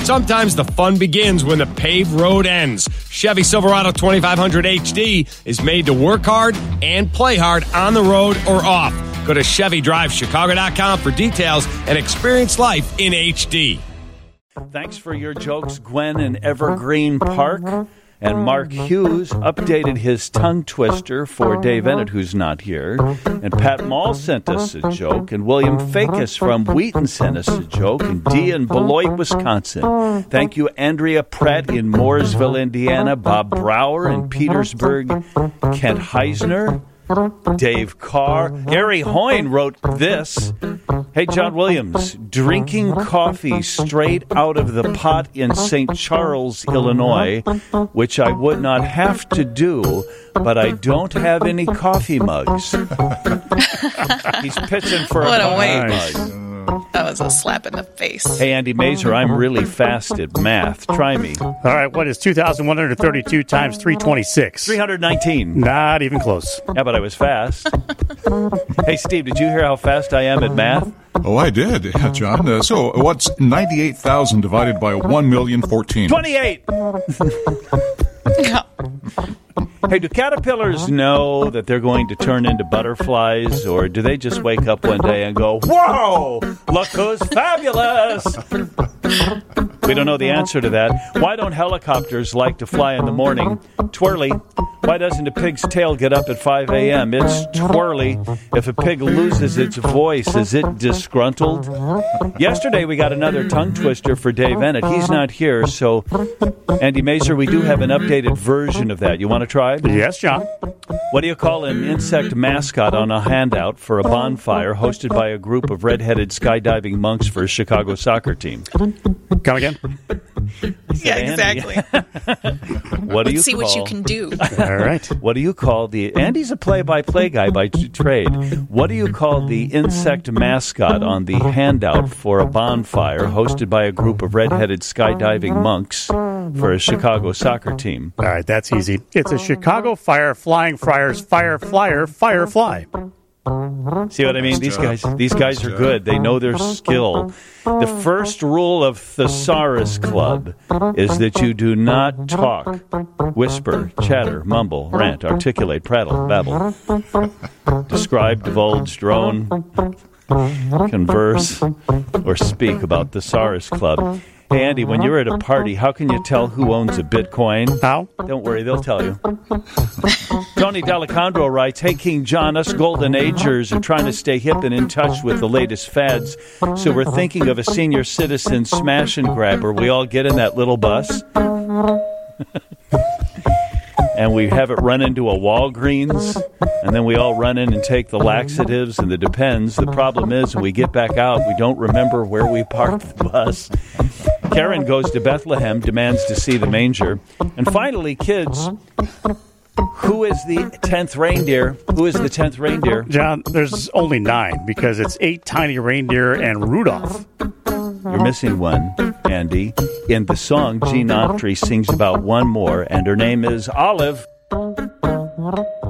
Sometimes the fun begins when the paved road ends. Chevy Silverado 2500 HD is made to work hard and play hard on the road or off. Go to ChevyDriveChicago.com for details and experience life in HD. Thanks for your jokes, Gwen in Evergreen Park. And Mark Hughes updated his tongue twister for Dave Ennett, who's not here. And Pat Mall sent us a joke. And William Fakis from Wheaton sent us a joke. And Dee in Beloit, Wisconsin. Thank you, Andrea Pratt in Mooresville, Indiana. Bob Brower in Petersburg. Kent Heisner. Dave Carr. Gary Hoyne wrote this. Hey, John Williams, drinking coffee straight out of the pot in St. Charles, Illinois, which I would not have to do, but I don't have any coffee mugs. He's pitching for what a waste. mug. That was a slap in the face. Hey, Andy Mazer, I'm really fast at math. Try me. All right, what is 2,132 times 326? 319. Not even close. Yeah, but I was fast. Hey, Steve, did you hear how fast I am at math? Oh, I did, yeah, John. So what's 98,000 divided by 1,014,000? 28! Hey, do caterpillars know that they're going to turn into butterflies, or do they just wake up one day and go, whoa, look who's fabulous? We don't know the answer to that. Why don't helicopters like to fly in the morning? Twirly. Why doesn't a pig's tail get up at 5 a.m.? It's twirly. If a pig loses its voice, is it disgruntled? Yesterday, we got another tongue twister for Dave Ennett. He's not here, so, Andy Mazer, we do have an updated version of that. You want to try? Yes, John. What do you call an insect mascot on a handout for a bonfire hosted by a group of red-headed skydiving monks for a Chicago soccer team? Come again? Yeah, exactly. What do you Let's see call, what you can do. All right. What do you call the... Andy's a play-by-play guy by trade. What do you call the insect mascot on the handout for a bonfire hosted by a group of red-headed skydiving monks for a Chicago soccer team? All right, that's easy. It's a Chicago Fire Flying Friars Fire Flyer Firefly. See what I mean? These guys are good. They know their skill. The first rule of Thesaurus Club is that you do not talk, whisper, chatter, mumble, rant, articulate, prattle, babble, describe, divulge, drone, converse, or speak about Thesaurus Club. Hey, Andy, when you're at a party, how can you tell who owns a Bitcoin? How? Don't worry, they'll tell you. Tony D'Alessandro writes, hey, King John, us Golden Agers are trying to stay hip and in touch with the latest fads, so we're thinking of a senior citizen smash and grab where we all get in that little bus and we have it run into a Walgreens, and then we all run in and take the laxatives and the Depends. The problem is when we get back out, we don't remember where we parked the bus. Karen goes to Bethlehem, demands to see the manger. And finally, kids, who is the 10th reindeer? Who is the 10th reindeer? John, there's only 9 because it's 8 tiny reindeer and Rudolph. You're missing one, Andy. In the song, Gene Autry sings about one more, and her name is Olive.